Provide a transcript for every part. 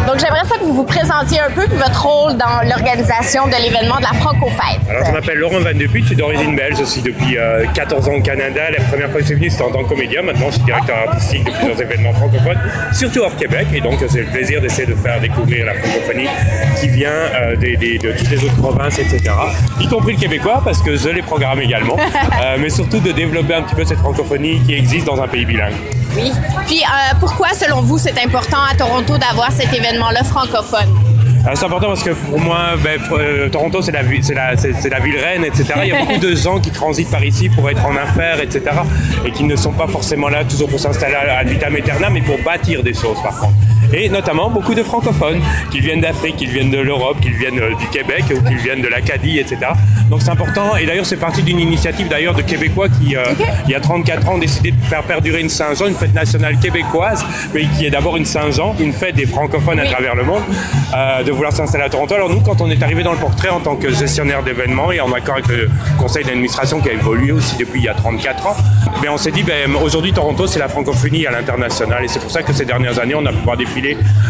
Donc, j'aimerais ça que vous vous présentiez un peu votre rôle dans l'organisation de l'événement de la Franco-Fête. Alors, je m'appelle Laurent Van de Putte, je suis d'origine belge, je suis depuis 14 ans au Canada. La première fois que je suis venu, c'était en tant que comédien. Maintenant, je suis directeur artistique de plusieurs événements francophones, surtout hors Québec. Et donc, j'ai le plaisir d'essayer de faire découvrir la francophonie qui vient de toutes les autres provinces, etc. Y compris le québécois, parce que je les programme également. Mais surtout de développer un petit peu cette francophonie qui existe dans un pays bilingue. Oui. Puis, pourquoi, selon vous, c'est important à Toronto d'avoir cet événement-là francophone? C'est important parce que pour moi, Toronto, c'est la ville reine, etc. Il y a beaucoup de gens qui transitent par ici pour être en affaires, etc. Et qui ne sont pas forcément là toujours pour s'installer à vitam aeternam, mais pour bâtir des choses, par contre. Et notamment beaucoup de francophones qui viennent d'Afrique, qui viennent de l'Europe, qui viennent du Québec ou qui viennent de l'Acadie, etc. Donc c'est important. Et d'ailleurs, c'est parti d'une initiative d'ailleurs de Québécois qui, il y a 34 ans, ont décidé de faire perdurer une Saint-Jean, une fête nationale québécoise, mais qui est d'abord une Saint-Jean, une fête des francophones à travers le monde, de vouloir s'installer à Toronto. Alors nous, quand on est arrivé dans le portrait en tant que gestionnaire d'événements et en accord avec le conseil d'administration qui a évolué aussi depuis il y a 34 ans, on s'est dit, aujourd'hui, Toronto, c'est la francophonie à l'international. Et c'est pour ça que ces dernières années, on a pu voir défiler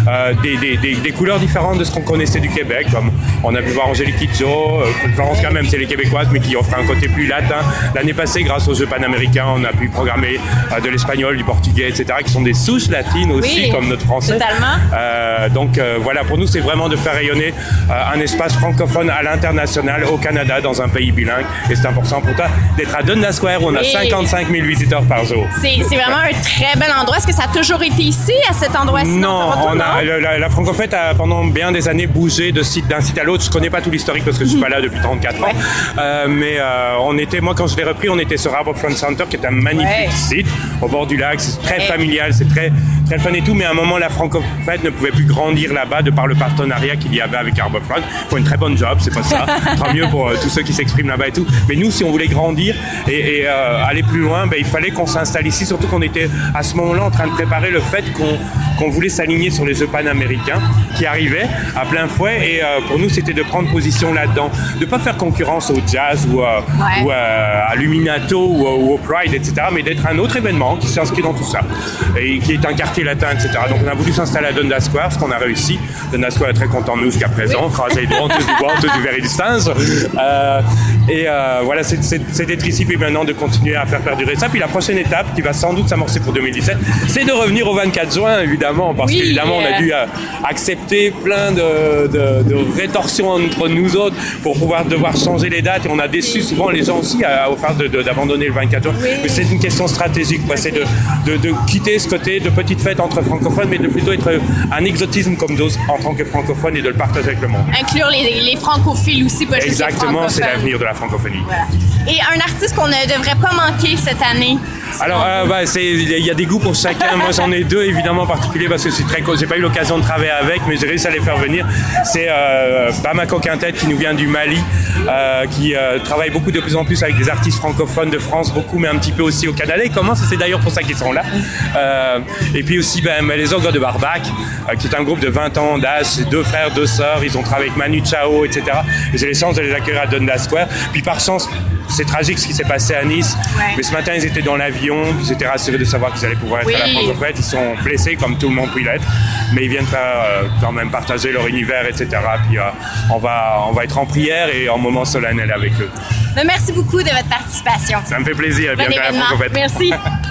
des couleurs différentes de ce qu'on connaissait du Québec, comme on a pu voir Angélique Kidjo, Florence quand même, c'est les Québécoises, mais qui offrent un côté plus latin. L'année passée, grâce aux Jeux panaméricains, on a pu programmer de l'espagnol, du portugais, etc., qui sont des souches latines aussi, comme notre français. Totalement. Donc voilà, pour nous, c'est vraiment de faire rayonner un espace francophone à l'international, au Canada, dans un pays bilingue. Et c'est important pour toi d'être à Dundas Square, où on a 55 000 visiteurs par jour. C'est vraiment un très bel endroit. Est-ce que ça a toujours été ici, à cet endroit-ci? Non, la Franco-Fête a pendant bien des années bougé d'un site à l'autre. Je connais pas tout l'historique parce que je suis pas là depuis 34 ans. Mais moi quand je l'ai repris, on était sur Harbourfront Center, qui est un magnifique site au bord du lac. C'est très familial, c'est très très fun et tout. Mais à un moment, la Franco-Fête ne pouvait plus grandir là-bas de par le partenariat qu'il y avait avec Harbourfront. Il faut une très bonne job, c'est pas ça. Tant mieux pour tous ceux qui s'expriment là-bas et tout. Mais nous, si on voulait grandir et aller plus loin, il fallait qu'on s'installe ici. Surtout qu'on était à ce moment-là en train de préparer le fait qu'on voulait s'aligner sur les Jeux panaméricains qui arrivaient à plein fouet. Et pour nous, c'était de prendre position là-dedans, de pas faire concurrence au jazz ou à Luminato ou au Pride, etc. Mais d'être un autre événement qui s'inscrit dans tout ça et qui est un quartier latin, etc. Donc on a voulu s'installer à Dundas Square, ce qu'on a réussi. Dundas Square est très content de nous jusqu'à présent. Croisez les doigts, tous du bois, tous du verre et du singe. Voilà, c'est d'être ici puis maintenant de continuer à faire perdurer ça. Puis la prochaine étape qui va sans doute s'amorcer pour 2017, c'est de revenir au 24 juin, évidemment, parce qu'évidemment on a dû accepter plein de rétorsions entre nous autres pour devoir changer les dates, et on a déçu souvent les gens aussi au fait d'abandonner le 24 juin. Mais c'est une question stratégique, c'est de quitter ce côté de petite fête entre francophones, mais de plutôt être un exotisme comme d'autres en tant que francophone et de le partager avec le monde. Inclure les francophiles aussi, pas juste les francophones. Exactement, c'est l'avenir de la francophonie. Voilà. Et un artiste qu'on ne devrait pas manquer cette année? Alors, il y a des goûts pour chacun. Moi, j'en ai deux évidemment en particulier parce que j'ai pas eu l'occasion de travailler avec, mais j'ai réussi à les faire venir. C'est Bamako Quintet qui nous vient du Mali, qui travaille beaucoup de plus en plus avec des artistes francophones de France, beaucoup, mais un petit peu aussi au Canada. Ils commencent, et c'est d'ailleurs pour ça qu'ils sont là. Et puis aussi, les Ogres de Barbac, qui est un groupe de 20 ans d'âge. C'est 2 frères, 2 sœurs. Ils ont travaillé avec Manu Chao, etc. Et j'ai les chances de les accueillir à Dundas Square. Puis par chance, c'est tragique ce qui s'est passé à Nice, mais ce matin ils étaient dans l'avion, ils étaient rassurés de savoir qu'ils allaient pouvoir être à la Franco-Fête. Ils sont blessés comme tout le monde peut l'être, mais ils viennent faire quand même partager leur univers, etc. Puis on va être en prière et en moment solennel avec eux. Merci beaucoup de votre participation. Ça me fait plaisir. Bon événement. À la Franco-Fête. Merci.